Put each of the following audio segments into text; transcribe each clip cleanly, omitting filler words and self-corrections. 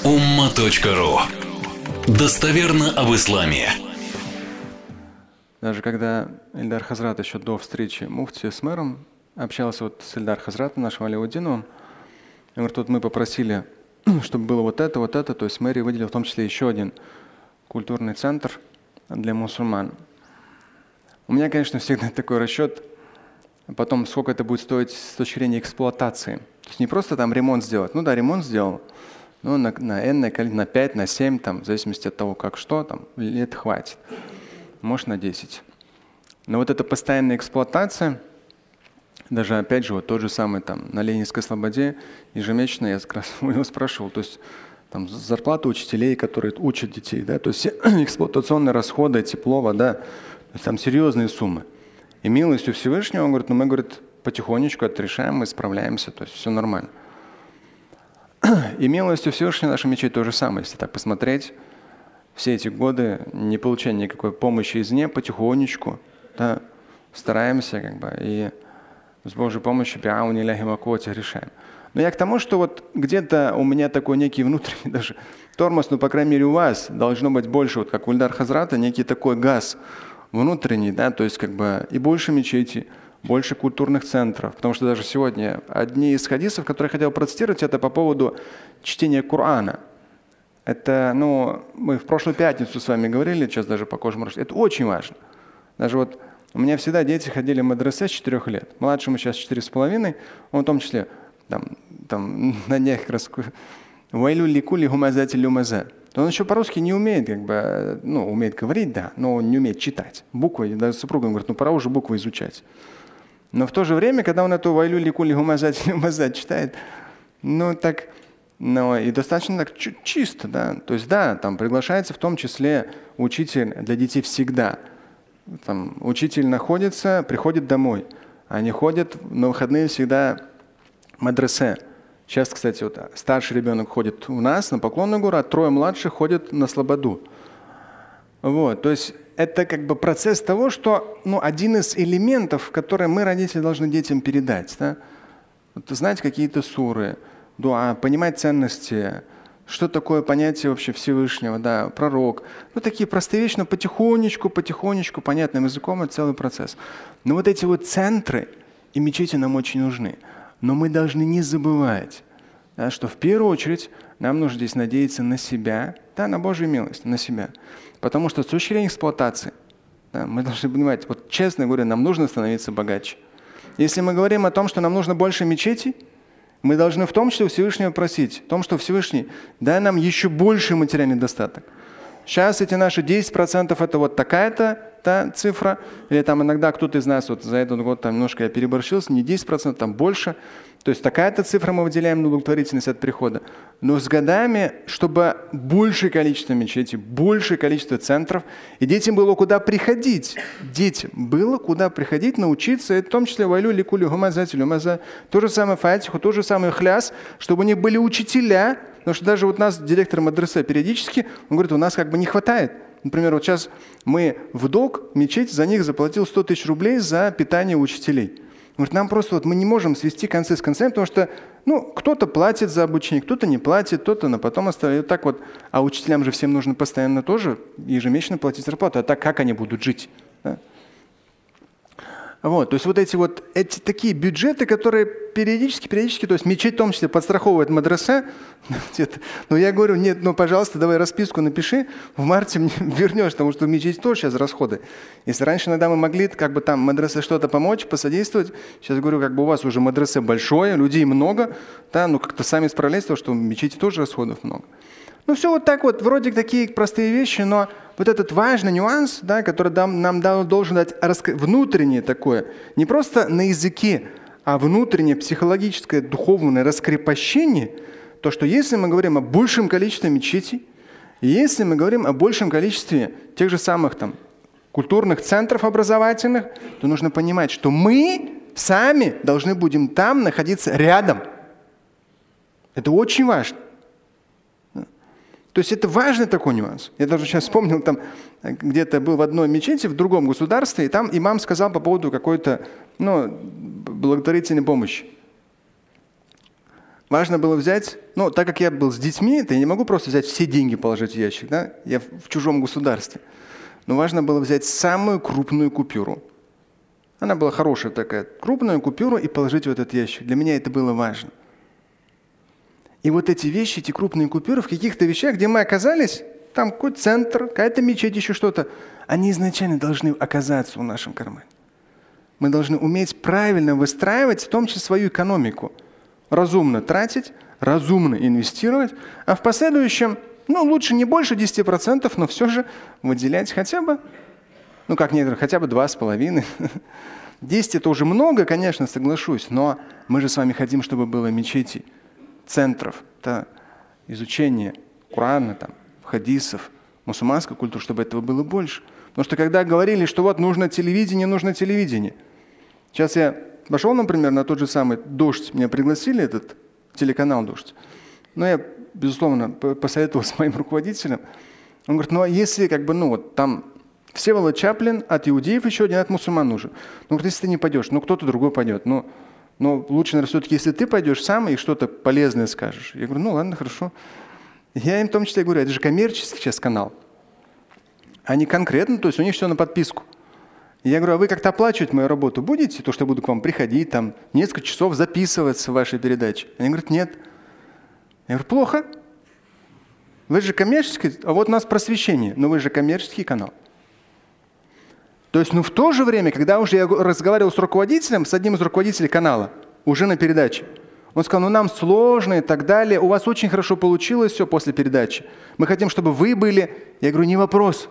umma.ru. Достоверно об исламе. Даже когда Ильдар Хазрат еще до встречи муфти с мэром общался с Ильдар Хазратом, нашим Алиудиновым, он говорит, вот мы попросили, чтобы было вот это, то есть мэрия выделила в том числе еще один культурный центр для мусульман. У меня, конечно, всегда такой расчет, потом сколько это будет стоить с точки зрения эксплуатации. То есть не просто там ремонт сделать. Ну да, ремонт сделал, но на N, на 5, на 7, там, в зависимости от того, как что, там, лет хватит. Может, на 10. Но вот эта постоянная эксплуатация, даже опять же, вот тот же самый там на Ленинской Слободе, ежемесячно я как раз у него спрашивал, то есть там зарплата учителей, которые учат детей, да, то есть эксплуатационные расходы, тепло, вода, то есть там серьезные суммы. И милостью Всевышнего, он говорит, мы, говорит, потихонечку отрешаем, мы справляемся, то есть все нормально. И милостью Всевышнего наша мечеть то же самое, если так посмотреть, все эти годы не получая никакой помощи извне, потихонечку, да, стараемся и с Божьей помощью решаем. Но я к тому, что вот где-то у меня такой некий внутренний даже тормоз, по крайней мере у вас должно быть больше, вот как у Ильдара Хазрата, некий такой газ внутренний, да, то есть и больше мечети, больше культурных центров. Потому что даже сегодня одни из хадисов, которые я хотел процитировать, это по поводу чтения Корана. Это, мы в прошлую пятницу с вами говорили, сейчас даже по кожному. Это очень важно. Даже вот у меня всегда дети ходили в мадресе с 4 лет. Младшему сейчас 4,5, он в том числе там на днях как раз «Вайлю ликули гумазати люмаза». Он еще по-русски не умеет, умеет говорить, да, но он не умеет читать. Буквы, даже супруга говорит, пора уже буквы изучать. Но в то же время, когда он эту «Вайлю ликули гумазати люмаза» читает, и достаточно так чисто, да. То есть, да, там приглашается в том числе учитель для детей всегда. Там учитель находится, приходит домой. Они ходят на выходные всегда в мадресе. Сейчас, кстати, вот старший ребенок ходит у нас на Поклонную гору, а 3 младших ходят на Слободу. Вот, то есть это процесс того, что один из элементов, который мы, родители, должны детям передать. Да? Вот, знать какие-то суры, дуа, понимать ценности, что такое понятие вообще Всевышнего, да, пророк. Такие простые вещи, но потихонечку, понятным языком, это целый процесс. Но вот эти вот центры и мечети нам очень нужны. Но мы должны не забывать, да, что в первую очередь нам нужно здесь надеяться на себя, да, на Божью милость, на себя. Потому что с точки зрения эксплуатации, да, мы должны понимать, вот честно говоря, нам нужно становиться богаче. Если мы говорим о том, что нам нужно больше мечетей, мы должны в том числе у Всевышнего просить, в том, что Всевышний, дай нам еще больший материальный достаток. Сейчас эти наши 10% это вот такая-то цифра, или там иногда кто-то из нас вот за этот год немножко я переборщился, не 10%, там больше. То есть такая-то цифра мы выделяем на благотворительность от прихода. Но с годами, чтобы большее количество мечетей, большее количество центров, и детям было куда приходить. Детям было куда приходить, научиться, и в том числе вайлю, ликулю, гумазати, люмаза, то же самое фатиху, то же самое хляс, чтобы у них были учителя. Потому что даже вот нас, директор мадресе, периодически, он говорит, у нас не хватает. Например, вот сейчас мы в долг мечеть за них заплатил 100 000 рублей за питание учителей. Говорит, нам просто мы не можем свести концы с концами, потому что кто-то платит за обучение, кто-то не платит, кто-то на потом оставляет. Так вот, а учителям же всем нужно постоянно тоже ежемесячно платить зарплату. А так как они будут жить? Да? Вот, то есть эти такие бюджеты, которые периодически, то есть мечеть в том числе подстраховывает мадресе. Но я говорю, нет, пожалуйста, давай расписку напиши, в марте мне вернешь, потому что в мечети тоже сейчас расходы. Если раньше иногда мы могли там мадресе что-то помочь, посодействовать, сейчас говорю, у вас уже мадресе большое, людей много, да, как-то сами справляйтесь, потому что в мечети тоже расходов много. Все вот так вот, вроде такие простые вещи, но вот этот важный нюанс, да, который нам должен дать внутреннее такое, не просто на языке, а внутреннее психологическое, духовное раскрепощение, то, что если мы говорим о большем количестве мечетей, если мы говорим о большем количестве тех же самых культурных центров образовательных, то нужно понимать, что мы сами должны будем там находиться рядом. Это очень важно. То есть это важный такой нюанс. Я даже сейчас вспомнил, где-то был в одной мечети, в другом государстве, и там имам сказал по поводу какой-то благотворительной помощи. важно было взять, ну, так как я был с детьми, то я не могу просто взять все деньги, положить в ящик, да? Я в чужом государстве. Но важно было взять самую крупную купюру. Она была хорошая такая, крупную купюру и положить в этот ящик. Для меня это было важно. И вот эти вещи, эти крупные купюры в каких-то вещах, где мы оказались, там какой-то центр, какая-то мечеть, еще что-то, они изначально должны оказаться в нашем кармане. Мы должны уметь правильно выстраивать, в том числе свою экономику. Разумно тратить, разумно инвестировать, а в последующем, ну, лучше не больше 10%, но все же выделять хотя бы, ну, как некоторые, хотя бы 2,5%. 10 это уже много, конечно, соглашусь, но мы же с вами хотим, чтобы было мечетей, центров, да, изучения Корана, там, хадисов, мусульманской культуры, чтобы этого было больше. Потому что когда говорили, что вот нужно телевидение. Сейчас я пошел, например, на тот же самый «Дождь», меня пригласили, этот телеканал «Дождь». Но я, безусловно, посоветовал с моим руководителем. Он говорит, ну а если как бы, ну вот там Всеволод Чаплин от иудеев еще один от мусульман нужен. Ну, говорит, если ты не пойдешь, ну кто-то другой пойдет. Но лучше, наверное, все-таки, если ты пойдешь сам и что-то полезное скажешь. Я говорю, ну ладно, хорошо. Я им в том числе говорю, это же коммерческий сейчас канал. Они конкретно, то есть у них все на подписку. Я говорю, а вы как-то оплачивать мою работу будете? То, что я буду к вам приходить, там, несколько часов записываться в вашей передаче. Они говорят, нет. Я говорю, плохо. Вы же коммерческий, а вот у нас просвещение, но вы же коммерческий канал. То есть, в то же время, когда уже я разговаривал с руководителем, с одним из руководителей канала, уже на передаче, он сказал, нам сложно и так далее, у вас очень хорошо получилось все после передачи. Мы хотим, чтобы вы были. Я говорю, не вопрос.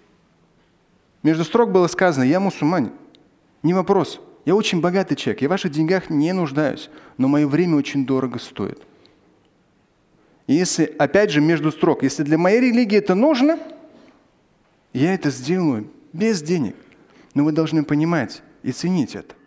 Между строк было сказано, я мусульманин. Не вопрос. Я очень богатый человек, я в ваших деньгах не нуждаюсь, но мое время очень дорого стоит. И если, опять же, между строк, если для моей религии это нужно, я это сделаю без денег. Но вы должны понимать и ценить это.